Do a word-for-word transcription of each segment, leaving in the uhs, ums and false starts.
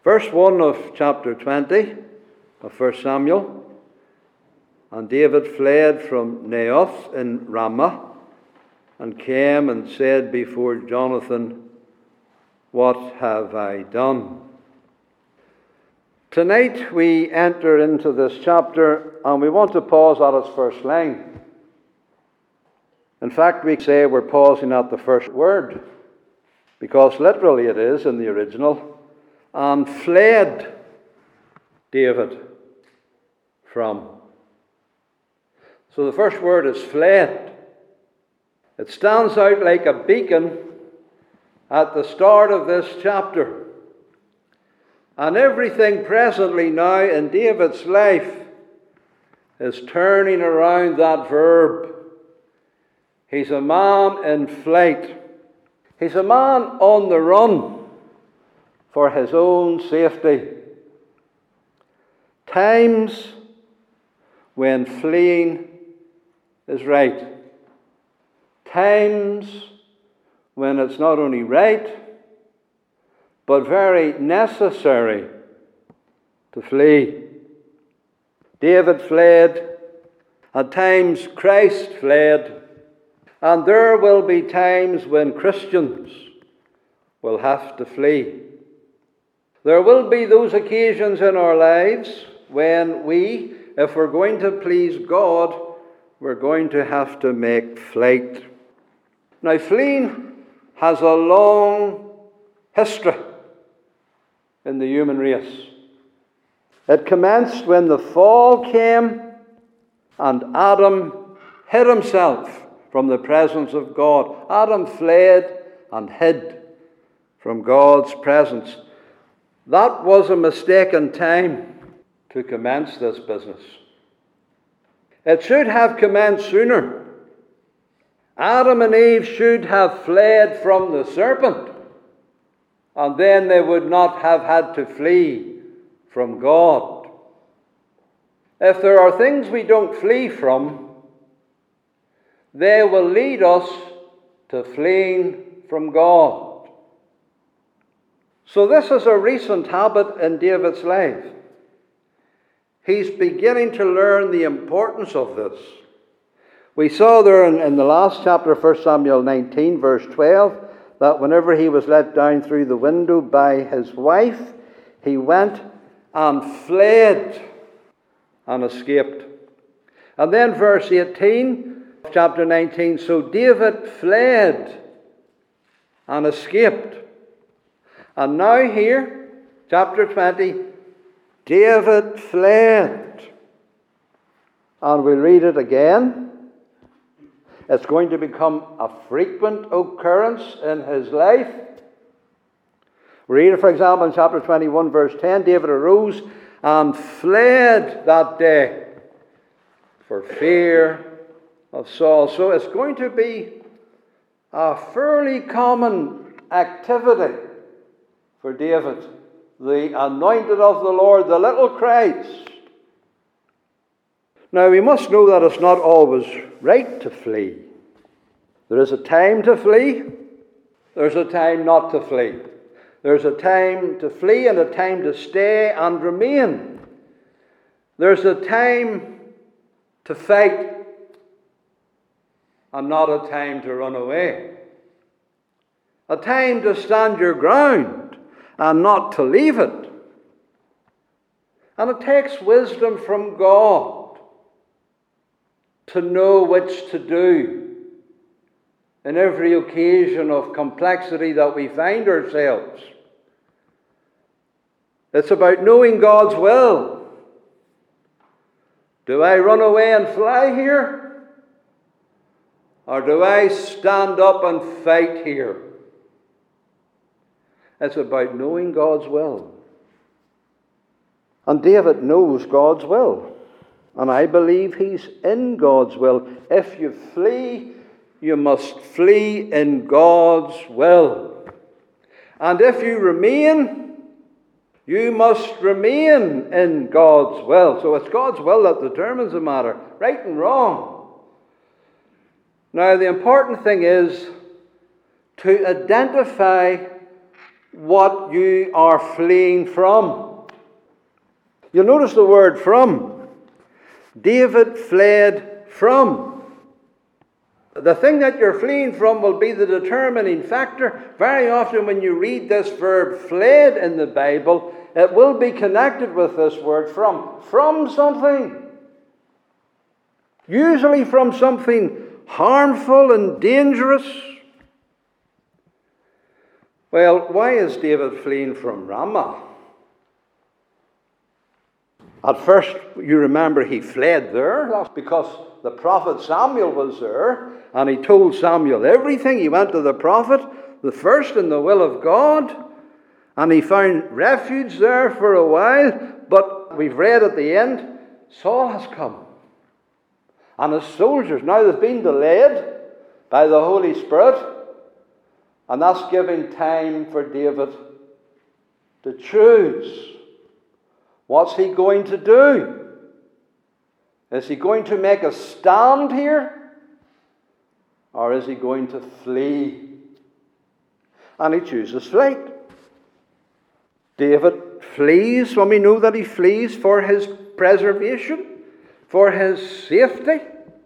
Verse one of chapter twenty of First Samuel. And David fled from Naioth in Ramah, and came and said before Jonathan, "What have I done?" Tonight we enter into this chapter, and we want to pause at its first line. In fact, we say we're pausing at the first word, because literally it is in the original. And fled David from. So the first word is fled. It stands out like a beacon at the start of this chapter. And everything presently now in David's life is turning around that verb. He's a man in flight. He's a man on the run for his own safety. Times when fleeing is right. Times when it's not only right, but very necessary to flee. David fled. At times Christ fled. And there will be times when Christians will have to flee. There will be those occasions in our lives when we, if we're going to please God, we're going to have to make flight. Now, fleeing has a long history in the human race. It commenced when the fall came and Adam hid himself from the presence of God. Adam fled and hid from God's presence. That was a mistaken time to commence this business. It should have commenced sooner. Adam and Eve should have fled from the serpent, and then they would not have had to flee from God. If there are things we don't flee from, they will lead us to fleeing from God. So this is a recent habit in David's life. He's beginning to learn the importance of this. We saw there in, in the last chapter of First Samuel nineteen, verse twelve, that whenever he was let down through the window by his wife, he went and fled and escaped. And then verse eighteen, chapter nineteen, so David fled and escaped. And now here, chapter twenty, David fled. And we'll read it again. It's going to become a frequent occurrence in his life. We read it, for example, in chapter twenty-one, verse ten, David arose and fled that day for fear of Saul. So it's going to be a fairly common activity for David, the anointed of the Lord, the little Christ. Now we must know that it's not always right to flee. There is a time to flee. There's a time not to flee. There's a time to flee and a time to stay and remain. There's a time to fight and not a time to run away. A time to stand your ground and not to leave it. And it takes wisdom from God to know which to do in every occasion of complexity that we find ourselves. It's about knowing God's will. Do I run away and fly here? Or do I stand up and fight here? It's about knowing God's will. And David knows God's will. And I believe he's in God's will. If you flee, you must flee in God's will. And if you remain, you must remain in God's will. So it's God's will that determines the matter, right and wrong. Now, the important thing is to identify what you are fleeing from. You'll notice the word from. David fled from. The thing that you're fleeing from will be the determining factor. Very often when you read this verb fled in the Bible, it will be connected with this word from. From something. Usually from something harmful and dangerous. Well, why is David fleeing from Ramah? At first, you remember he fled there. That's because the prophet Samuel was there, and he told Samuel everything. He went to the prophet, the first in the will of God, and he found refuge there for a while. But we've read at the end, Saul has come. And his soldiers, now they've been delayed by the Holy Spirit, and that's giving time for David to choose. What's he going to do? Is he going to make a stand here? Or is he going to flee? And he chooses flight. David flees when we know that he flees for his preservation, for his safety.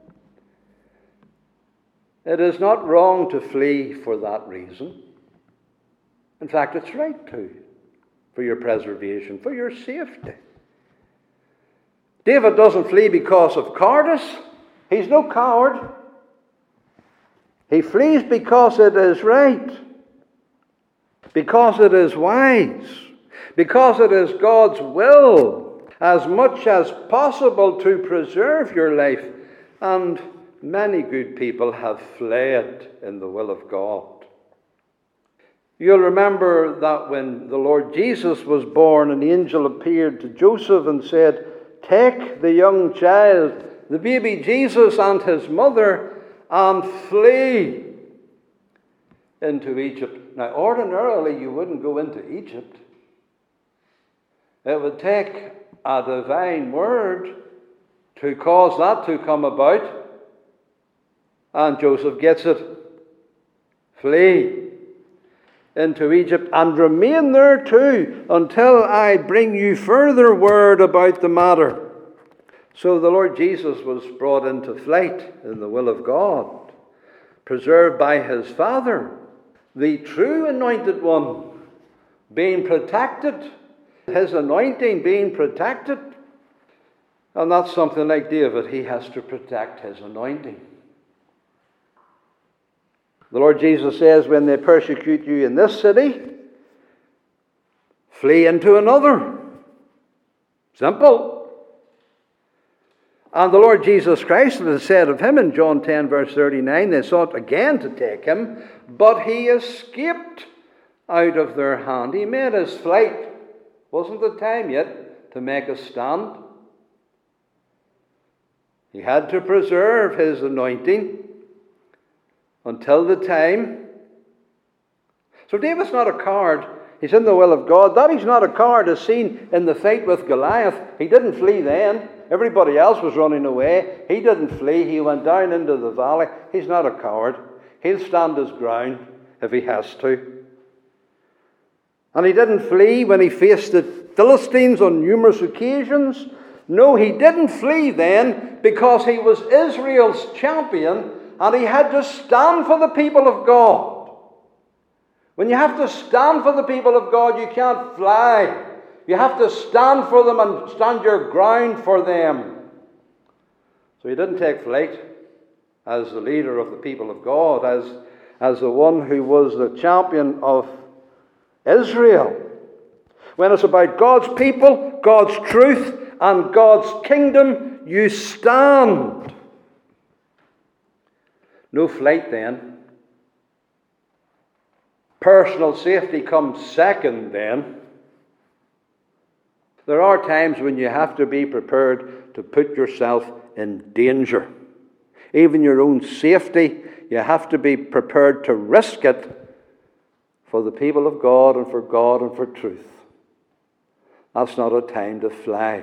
It is not wrong to flee for that reason. In fact, it's right to. For your preservation, for your safety. David doesn't flee because of cowardice. He's no coward. He flees because it is right. Because it is wise. Because it is God's will, as much as possible, to preserve your life. And many good people have fled in the will of God. You'll remember that when the Lord Jesus was born, an angel appeared to Joseph and said, "Take the young child, the baby Jesus and his mother, and flee into Egypt." Now, ordinarily, you wouldn't go into Egypt. It would take a divine word to cause that to come about. And Joseph gets it. Flee into Egypt, and remain there too until I bring you further word about the matter. So the Lord Jesus was brought into flight in the will of God, preserved by his Father, the true anointed one, being protected, his anointing being protected. And that's something like David. He has to protect his anointing. The Lord Jesus says, when they persecute you in this city, flee into another. Simple. And the Lord Jesus Christ has said of him in John ten, verse thirty-nine, they sought again to take him, but he escaped out of their hand. He made his flight. Wasn't the time yet to make a stand. He had to preserve his anointing until the time. So David's not a coward. He's in the will of God. That he's not a coward is seen in the fight with Goliath. He didn't flee then. Everybody else was running away. He didn't flee. He went down into the valley. He's not a coward. He'll stand his ground if he has to. And he didn't flee when he faced the Philistines on numerous occasions. No, he didn't flee then because he was Israel's champion and he had to stand for the people of God. When you have to stand for the people of God, you can't fly. You have to stand for them and stand your ground for them. So he didn't take flight as the leader of the people of God, as, as the one who was the champion of Israel. When it's about God's people, God's truth, and God's kingdom, you stand. No flight then. Personal safety comes second then. There are times when you have to be prepared to put yourself in danger. Even your own safety, you have to be prepared to risk it for the people of God and for God and for truth. That's not a time to fly.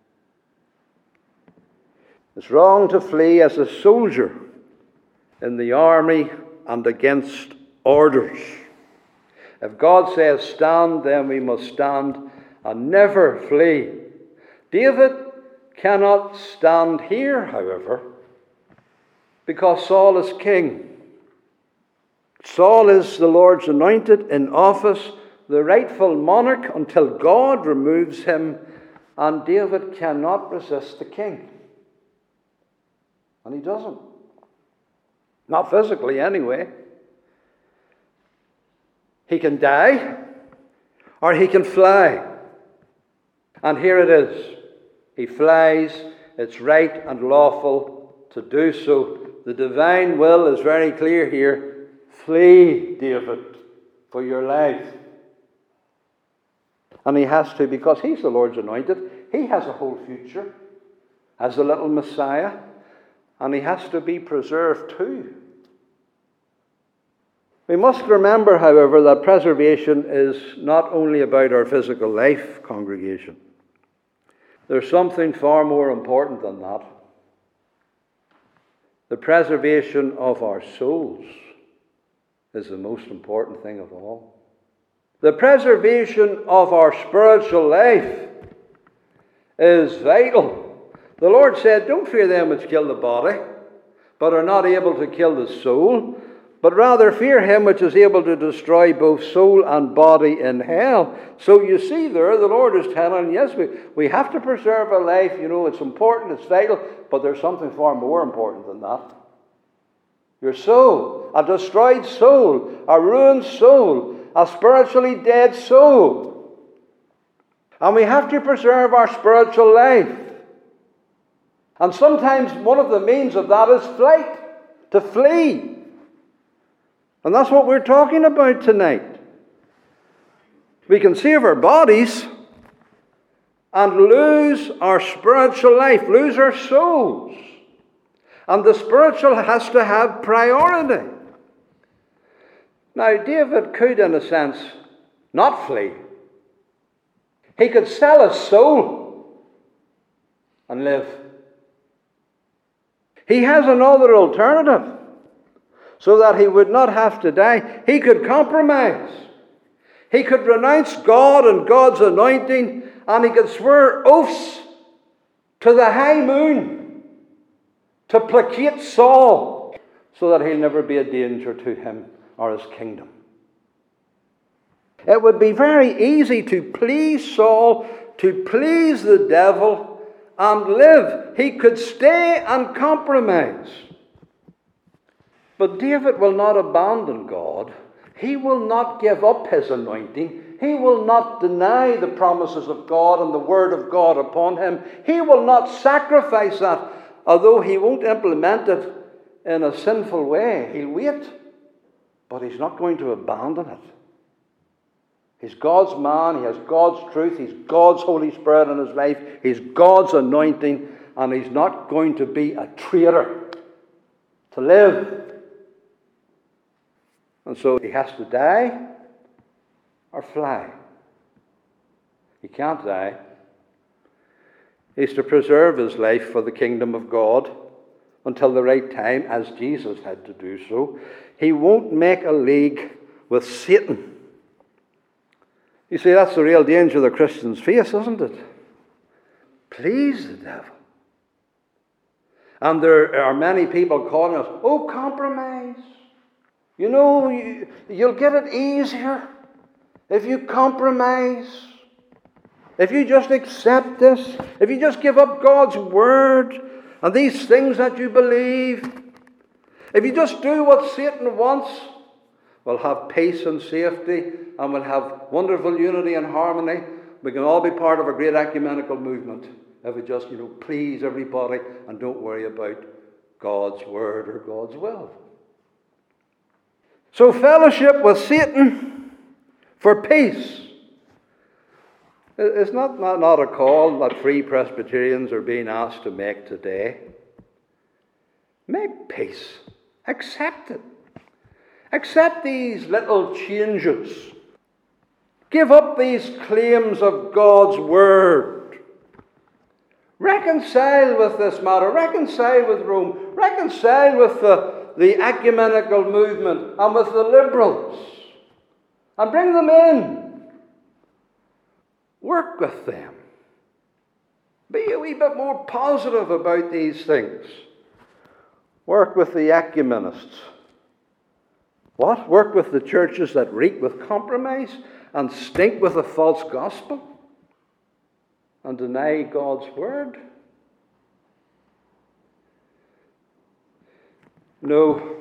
It's wrong to flee as a soldier in the army and against orders. If God says stand, then we must stand and never flee. David cannot stand here, however, because Saul is king. Saul is the Lord's anointed in office, the rightful monarch until God removes him, and David cannot resist the king. And he doesn't. Not physically, anyway. He can die, or he can fly. And here it is. He flies. It's right and lawful to do so. The divine will is very clear here. Flee, David, for your life. And he has to, because he's the Lord's anointed. He has a whole future as the little Messiah. And he has to be preserved too. We must remember, however, that preservation is not only about our physical life, congregation. There's something far more important than that. The preservation of our souls is the most important thing of all. The preservation of our spiritual life is vital. The Lord said, don't fear them which kill the body, but are not able to kill the soul, but rather fear him which is able to destroy both soul and body in hell. So you see there, the Lord is telling, yes, we, we have to preserve a life. You know, it's important, it's vital, but there's something far more important than that. Your soul, a destroyed soul, a ruined soul, a spiritually dead soul. And we have to preserve our spiritual life. And sometimes one of the means of that is flight, to flee. And that's what we're talking about tonight. We can save our bodies and lose our spiritual life, lose our souls. And the spiritual has to have priority. Now, David could, in a sense, not flee. He could sell his soul and live. He has another alternative, so that he would not have to die. He could compromise. He could renounce God and God's anointing, and he could swear oaths to the high moon to placate Saul, so that he'll never be a danger to him or his kingdom. It would be very easy to please Saul, to please the devil, and live. He could stay and compromise. But David will not abandon God. He will not give up his anointing. He will not deny the promises of God and the word of God upon him. He will not sacrifice that, although he won't implement it in a sinful way. He'll wait, but he's not going to abandon it. He's God's man. He has God's truth. He's God's Holy Spirit in his life. He's God's anointing, and he's not going to be a traitor to live. And so he has to die or fly. He can't die. He's to preserve his life for the kingdom of God until the right time, as Jesus had to do so. He won't make a league with Satan. You see, that's the real danger the Christians face, isn't it? Please the devil. And there are many people calling us, oh, compromise. You know, you, you'll get it easier if you compromise. If you just accept this. If you just give up God's word and these things that you believe. If you just do what Satan wants, we'll have peace and safety, and we'll have wonderful unity and harmony. We can all be part of a great ecumenical movement if we just, you know, please everybody and don't worry about God's word or God's will. So fellowship with Satan for peace is not, not, not a call that free Presbyterians are being asked to make today. Make peace. Accept it. Accept these little changes. Give up these claims of God's word. Reconcile with this matter. Reconcile with Rome. Reconcile with the, the ecumenical movement and with the liberals. and bring them in. Work with them. Be a wee bit more positive about these things. Work with the ecumenists. What? Work with the churches that reek with compromise and stink with a false gospel and deny God's word? No.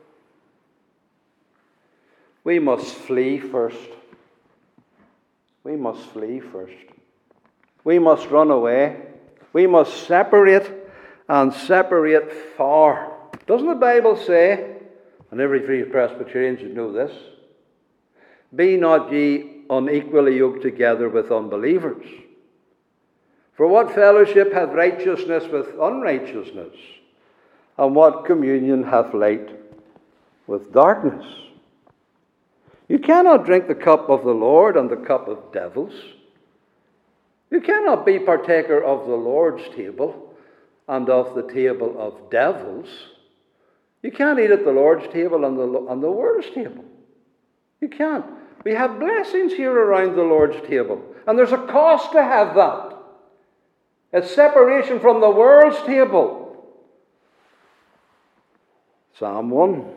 We must flee first. We must flee first. We must run away. We must separate and separate far. Doesn't the Bible say, and every free Presbyterian should know this, be not ye unequally yoked together with unbelievers? For what fellowship hath righteousness with unrighteousness? And what communion hath light with darkness? You cannot drink the cup of the Lord and the cup of devils. You cannot be partaker of the Lord's table and of the table of devils. You can't eat at the Lord's table and the, and the world's table. You can't. We have blessings here around the Lord's table, and there's a cost to have that. It's separation from the world's table. Psalm one.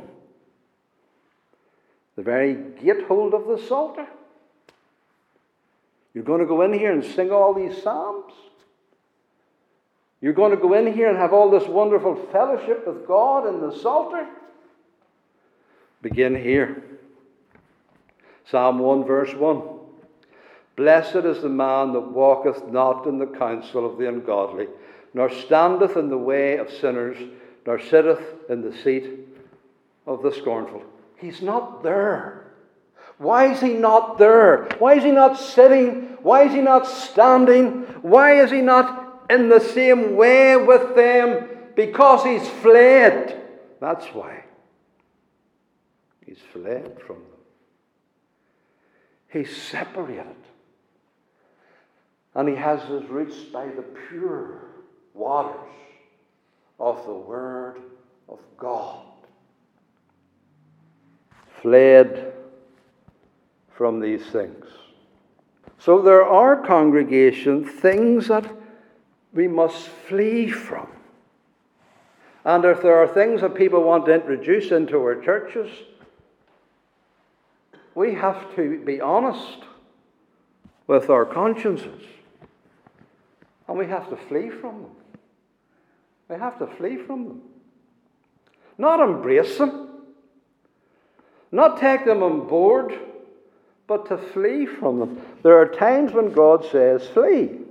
The very gatehold of the Psalter. You're going to go in here and sing all these psalms? You're going to go in here and have all this wonderful fellowship with God in the Psalter? Begin here. Psalm one, verse one. Blessed is the man that walketh not in the counsel of the ungodly, nor standeth in the way of sinners, nor sitteth in the seat of the scornful. He's not there. Why is he not there? Why is he not sitting? Why is he not standing? Why is he not in the same way with them? Because he's fled. That's why. He's fled from them. He's separated. And he has his roots by the pure waters of the Word of God. Fled from these things. So there are, congregation, things that we must flee from. And if there are things that people want to introduce into our churches, we have to be honest with our consciences. And we have to flee from them. We have to flee from them. Not embrace them. Not take them on board, but to flee from them. There are times when God says, flee.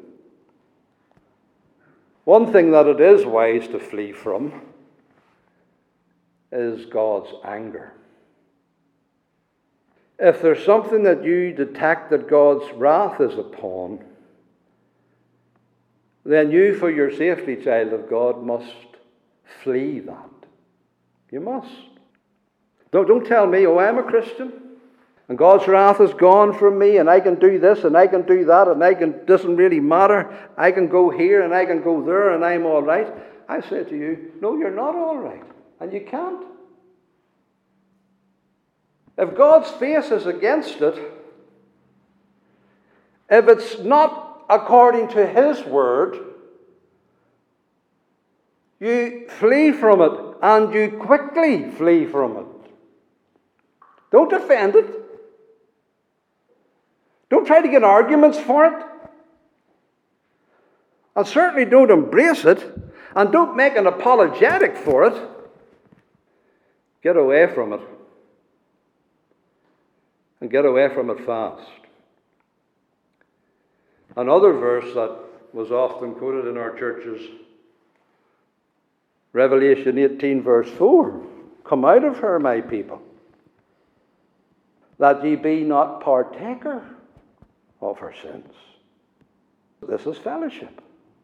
One thing that it is wise to flee from is God's anger. If there's something that you detect that God's wrath is upon, then you, for your safety, child of God, must flee that. You must. Don't, don't tell me, oh, I'm a Christian, and God's wrath is gone from me, and I can do this, and I can do that, and I can, doesn't really matter. I can go here, and I can go there, and I'm all right. I say to you, no, you're not all right, and you can't. If God's face is against it, if it's not according to His word, you flee from it, and you quickly flee from it. Don't defend it. Don't try to get arguments for it. And certainly don't embrace it. And don't make an apologetic for it. Get away from it. And get away from it fast. Another verse that was often quoted in our churches, Revelation eighteen, verse four. Come out of her, my people, that ye be not partaker of her sins. This is fellowship.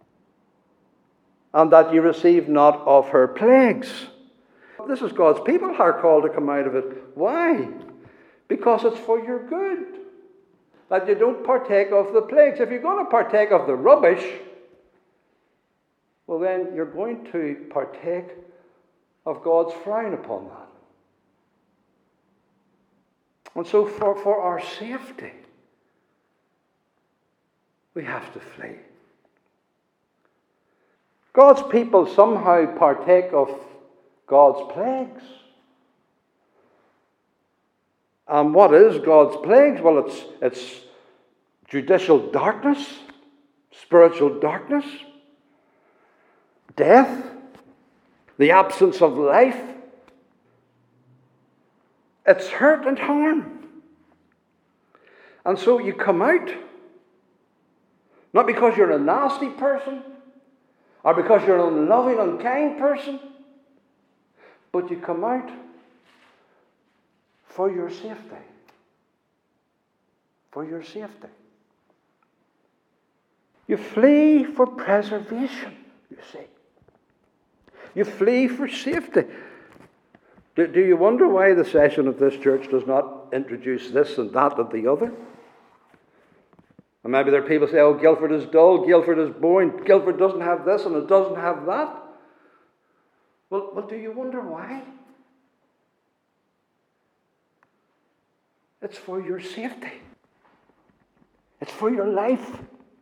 And that ye receive not of her plagues. This is God's people who are called to come out of it. Why? Because it's for your good. That you don't partake of the plagues. If you're going to partake of the rubbish, well then you're going to partake of God's frown upon that. And so for, for our safety, we have to flee. God's people somehow partake of God's plagues. And what is God's plagues? Well, it's, it's judicial darkness, spiritual darkness, death, the absence of life. It's hurt and harm. And so you come out, not because you're a nasty person, or because you're an unloving, unkind person, but you come out for your safety. For your safety. You flee for preservation, you see. You flee for safety. Do, do you wonder why the session of this church does not introduce this and that and the other? And maybe there are people who say, oh, Guildford is dull, Guildford is boring, Guildford doesn't have this and it doesn't have that. Well, well, do you wonder why? It's for your safety. It's for your life.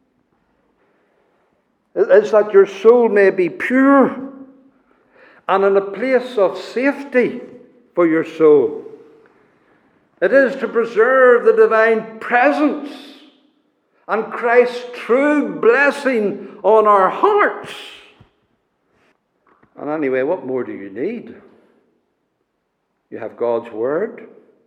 It's that your soul may be pure and in a place of safety for your soul. It is to preserve the divine presence and Christ's true blessing on our hearts. And anyway, what more do you need? You have God's Word.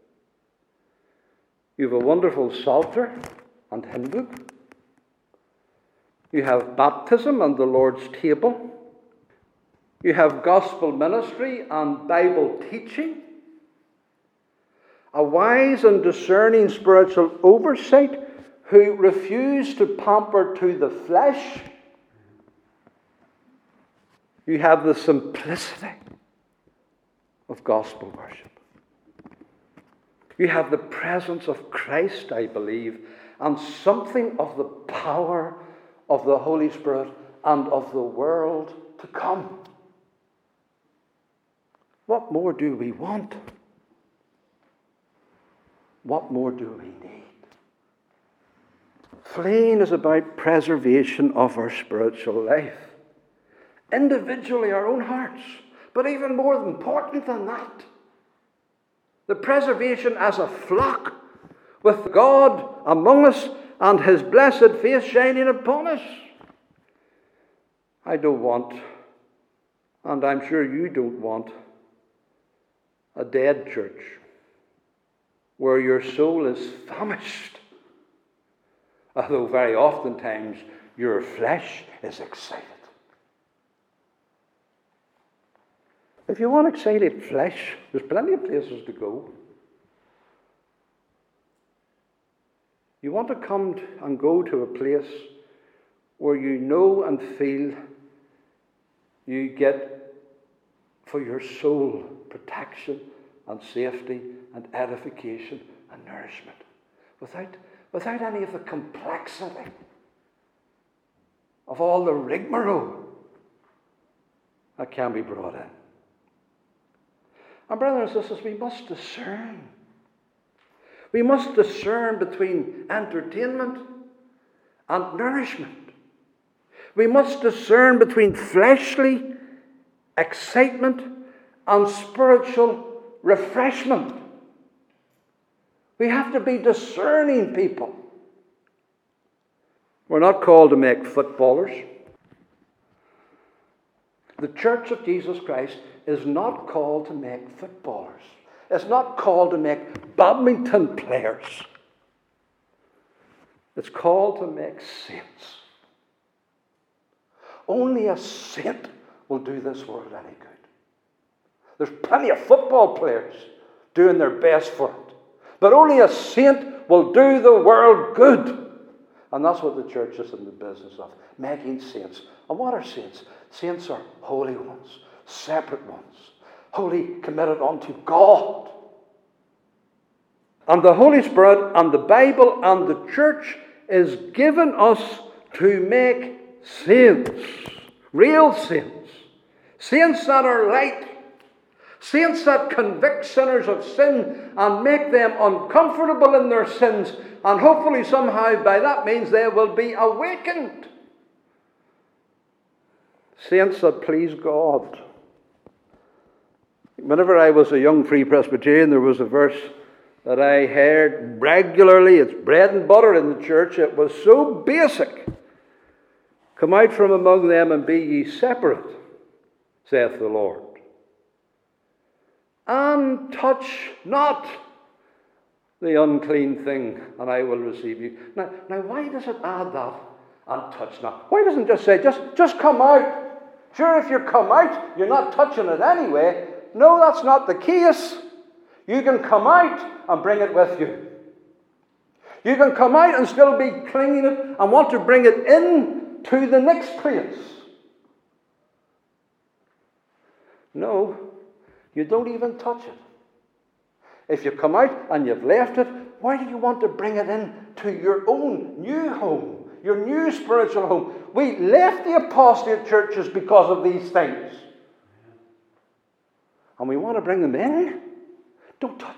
You have a wonderful Psalter and hymn book. You have baptism and the Lord's table. You have gospel ministry and Bible teaching. A wise and discerning spiritual oversight who refuse to pamper to the flesh. You have the simplicity of gospel worship. You have the presence of Christ, I believe, and something of the power of the Holy Spirit and of the world to come. What more do we want? What more do we need? Fleeing is about preservation of our spiritual life. Individually, our own hearts. But even more important than that, the preservation as a flock with God among us and His blessed face shining upon us. I don't want, and I'm sure you don't want, a dead church where your soul is famished, although very oftentimes your flesh is excited. If you want excited flesh, there's plenty of places to go. You want to come and go to a place where you know and feel you get for your soul protection and safety and edification and nourishment without, without any of the complexity of all the rigmarole that can be brought in. And brothers and sisters, we must discern. We must discern between entertainment and nourishment. We must discern between fleshly excitement and spiritual refreshment. We have to be discerning people. We're not called to make footballers. The Church of Jesus Christ is not called to make footballers. It's not called to make badminton players. It's called to make saints. Only a saint will do this world any good. There's plenty of football players doing their best for it. But only a saint will do the world good. And that's what the church is in the business of, making saints. And what are saints? Saints are holy ones, separate ones, wholly committed unto God. And the Holy Spirit and the Bible and the church is given us to make saints, real saints, saints that are light, Saints that convict sinners of sin and make them uncomfortable in their sins, and hopefully somehow by that means they will be awakened. Saints that please God. Whenever I was a young Free Presbyterian, there was a verse that I heard regularly. It's bread and butter in the church. It was so basic. Come out from among them and be ye separate, saith the Lord. And touch not the unclean thing, and I will receive you. Now, now why does it add that? And touch not. Why doesn't it just say, just, just come out? Sure, if you come out, you're not touching it anyway. No, that's not the case. You can come out and bring it with you. You can come out and still be clinging it and want to bring it in to the next place. No, you don't even touch it. If you come out and you've left it, why do you want to bring it in to your own new home, your new spiritual home? We left the apostate churches because of these things. And we want to bring them in. Don't touch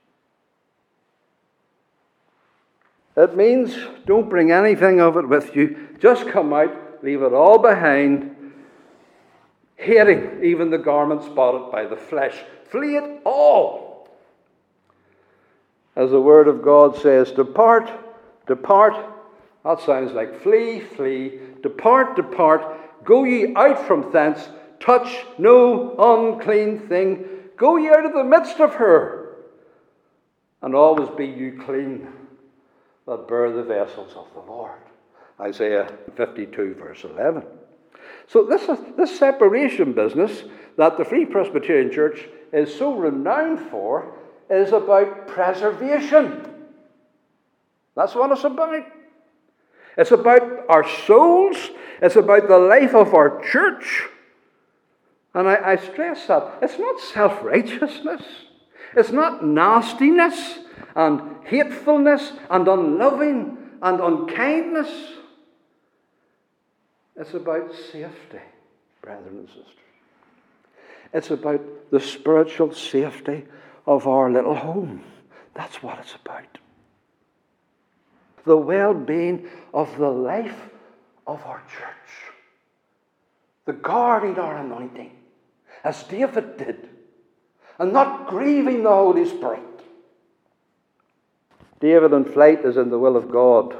it. It means don't bring anything of it with you. Just come out, leave it all behind, hating even the garment spotted by the flesh. Flee it all. As the Word of God says, depart, depart. That sounds like flee, flee. Depart, depart. Go ye out from thence. Touch no unclean thing. Go ye out of the midst of her. And always be you clean that bear the vessels of the Lord. Isaiah fifty-two, verse eleven. So this is this separation business that the Free Presbyterian Church is so renowned for is about preservation. That's what it's about. It's about our souls. It's about the life of our church. And I, I stress that. It's not self-righteousness. It's not nastiness and hatefulness and unloving and unkindness. It's about safety, brethren and sisters. It's about the spiritual safety of our little home. That's what it's about. The well-being of the life of our church. The guarding our anointing, as David did, and not grieving the Holy Spirit. David in flight is in the will of God.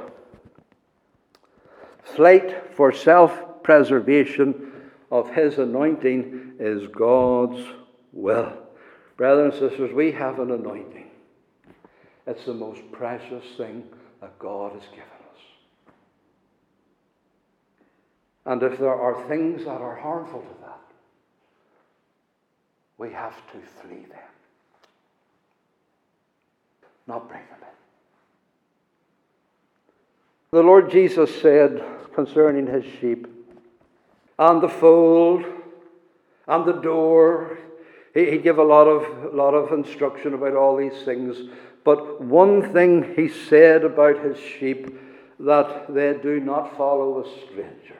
Flight for self-preservation of his anointing is God's will. Brothers and sisters, we have an anointing. It's the most precious thing that God has given us. And if there are things that are harmful to that, we have to flee them. Not bring them in. The Lord Jesus said concerning his sheep, and the fold, and the door, he, he gave a lot of, lot of instruction about all these things. But one thing he said about his sheep, that they do not follow a stranger.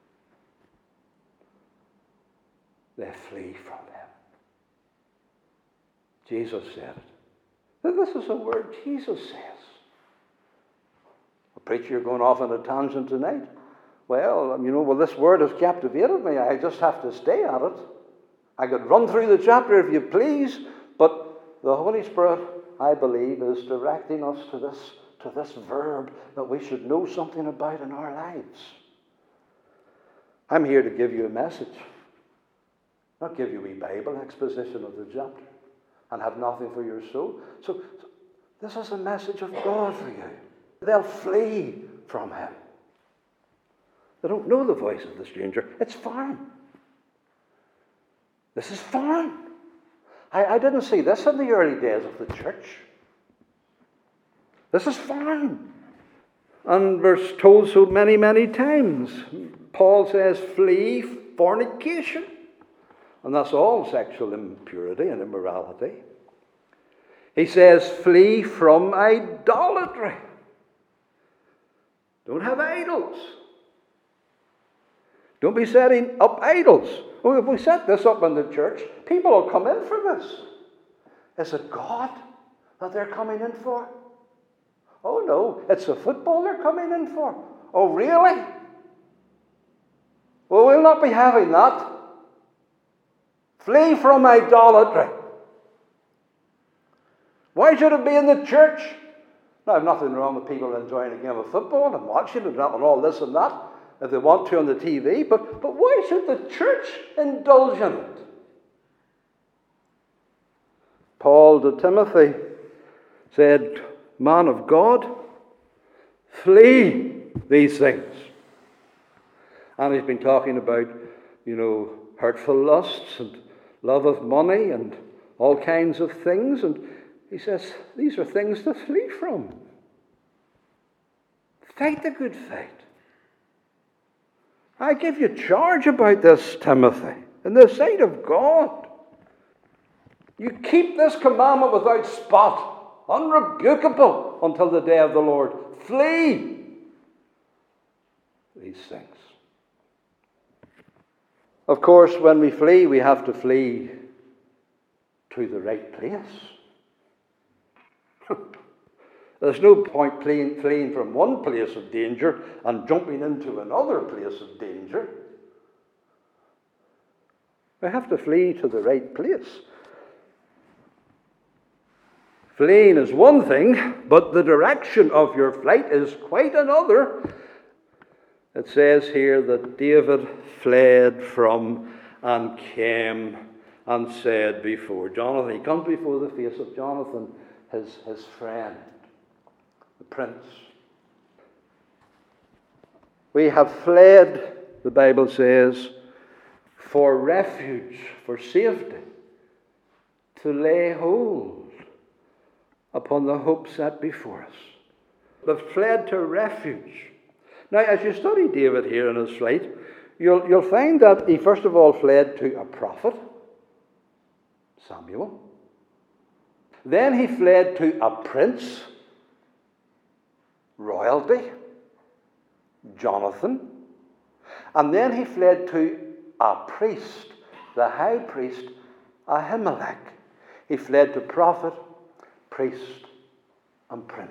They flee from them. Jesus said it. This is a word Jesus says. A preacher, you're going off on a tangent tonight. Well, you know, well, this word has captivated me. I just have to stay at it. I could run through the chapter if you please, but the Holy Spirit, I believe, is directing us to this, to this verb that we should know something about in our lives. I'm here to give you a message. Not give you a Bible exposition of the chapter and have nothing for your soul. So, so this is a message of God for you. They'll flee from him. They don't know the voice of the stranger. It's foreign. This is foreign. I, I didn't see this in the early days of the church. This is foreign. And we're told so many, many times. Paul says, flee fornication. And that's all sexual impurity and immorality. He says, flee from idolatry. Don't have idols. Don't be setting up idols. Well, if we set this up in the church, people will come in for this. Is it God that they're coming in for? Oh no, it's the football they're coming in for. Oh really? Well, we'll not be having that. Flee from idolatry. Why should it be in the church? Now, I have nothing wrong with people enjoying a game of football and watching it and all this and that, if they want to on the T V, but, but why should the church indulge in it? Paul to Timothy said, man of God, flee these things. And he's been talking about, you know, hurtful lusts and love of money and all kinds of things. And he says, these are things to flee from. Fight the good fight. I give you charge about this, Timothy, in the sight of God. You keep this commandment without spot, unrebukable until the day of the Lord. Flee these things. Of course, when we flee, we have to flee to the right place. There's no point fleeing, fleeing from one place of danger and jumping into another place of danger. We have to flee to the right place. Fleeing is one thing, but the direction of your flight is quite another. It says here that David fled from and came and said before Jonathan. He comes before the face of Jonathan, his, his friend, the prince. We have fled, the Bible says, for refuge, for safety, to lay hold upon the hope set before us. We've fled to refuge. Now, as you study David here in his flight, you'll, you'll find that he first of all fled to a prophet, Samuel. Then he fled to a prince, royalty, Jonathan. And then he fled to a priest, the high priest, Ahimelech. He fled to prophet, priest, and prince.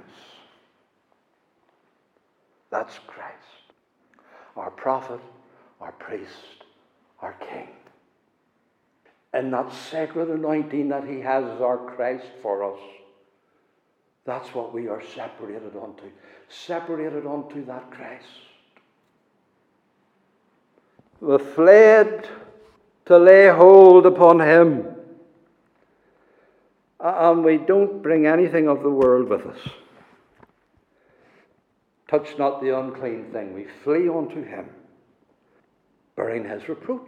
That's Christ, our prophet, our priest, our king. And that sacred anointing that he has as our Christ for us, that's what we are separated unto. Separated unto that Christ. We fled to lay hold upon him. And we don't bring anything of the world with us. Touch not the unclean thing. We flee unto him, bearing his reproach.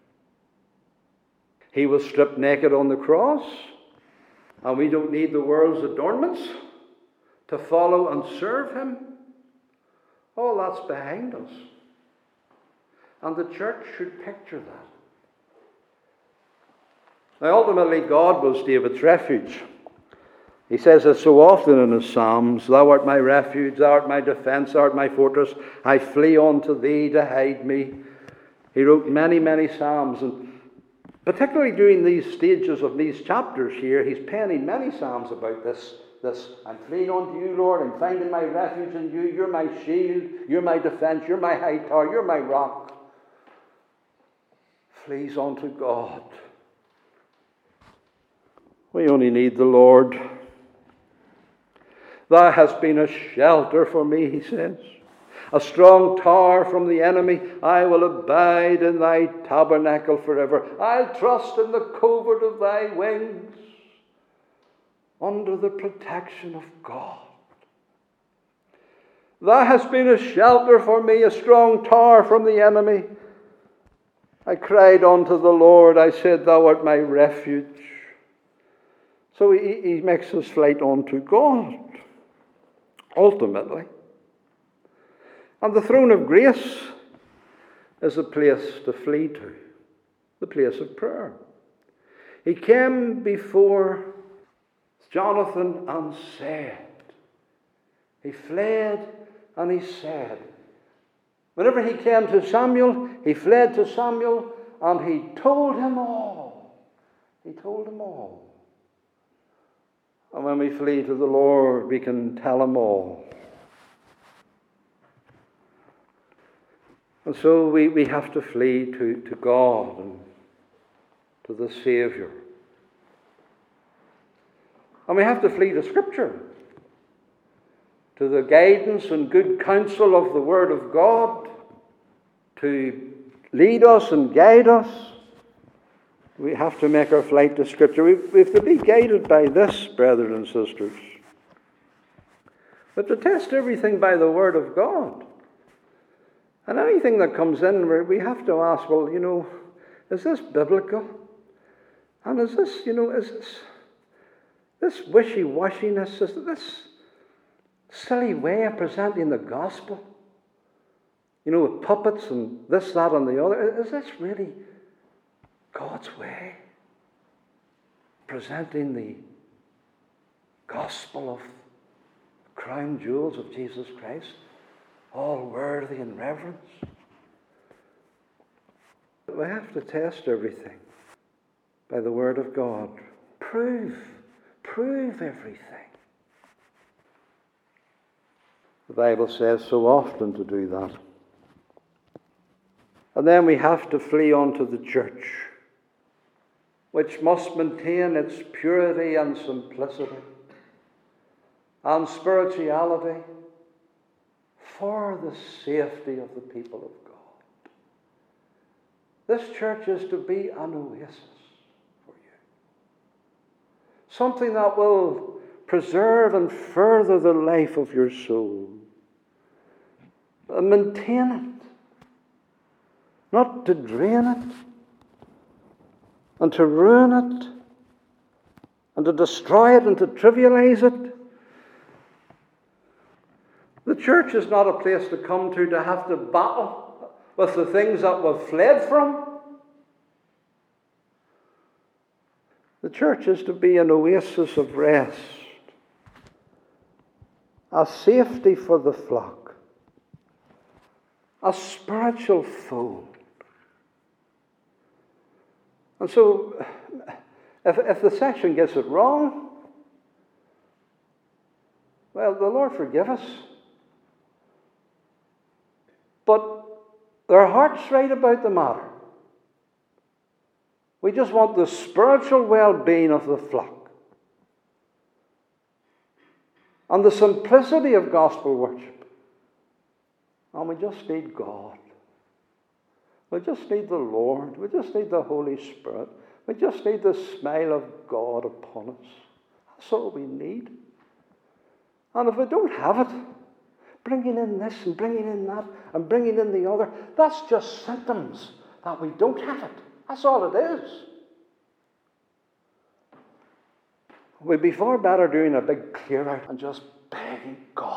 He was stripped naked on the cross, and we don't need the world's adornments to follow and serve him. All that's behind us. And the church should picture that. Now, ultimately, God was David's refuge. He says it so often in his Psalms, thou art my refuge, thou art my defense, thou art my fortress. I flee unto thee to hide me. He wrote many, many Psalms, and particularly during these stages of these chapters here, he's penning many Psalms about this. This, I'm fleeing unto you, Lord. I'm finding my refuge in you. You're my shield. You're my defense. You're my high tower. You're my rock. Flees unto God. We only need the Lord. Thou hast been a shelter for me, he says. A strong tower from the enemy. I will abide in thy tabernacle forever. I'll trust in the covert of thy wings, under the protection of God. Thou hast been a shelter for me, a strong tower from the enemy. I cried unto the Lord. I said, thou art my refuge. So he, he makes his flight unto God, ultimately. And the throne of grace is a place to flee to, the place of prayer. He came before Jonathan and said, he fled and he said, Whenever he came to Samuel, he fled to Samuel and he told him all. He told him all. And when we flee to the Lord, we can tell him all. And so we, we have to flee to, to God and to the Savior. And we have to flee to Scripture, to the guidance and good counsel of the Word of God, to lead us and guide us. We have to make our flight to Scripture. We, we have to be guided by this, brothers and sisters. But to test everything by the Word of God. And anything that comes in, we have to ask, well, you know, is this biblical? And is this, you know, is this, this wishy-washiness, is this silly way of presenting the gospel, you know, with puppets and this, that, and the other, is this really God's way? Presenting the gospel of the crown jewels of Jesus Christ, all worthy and reverence. We have to test everything by the Word of God. Prove, prove everything. The Bible says so often to do that. And then we have to flee on to the church, which must maintain its purity and simplicity and spirituality for the safety of the people of God. This church is to be an oasis for you. Something that will preserve and further the life of your soul. And maintain it. Not to drain it. And to ruin it. And to destroy it and to trivialize it. The church is not a place to come to to have to battle with the things that we've fled from. The church is to be an oasis of rest, a safety for the flock, a spiritual fold. And so, if, if the section gets it wrong, well, the Lord forgive us. But their heart's right about the matter. We just want the spiritual well-being of the flock. And the simplicity of gospel worship. And we just need God. We just need the Lord. We just need the Holy Spirit. We just need the smile of God upon us. That's all we need. And if we don't have it, bringing in this and bringing in that and bringing in the other, that's just symptoms that we don't have it. That's all it is. We'd be far better doing a big clear out and just begging God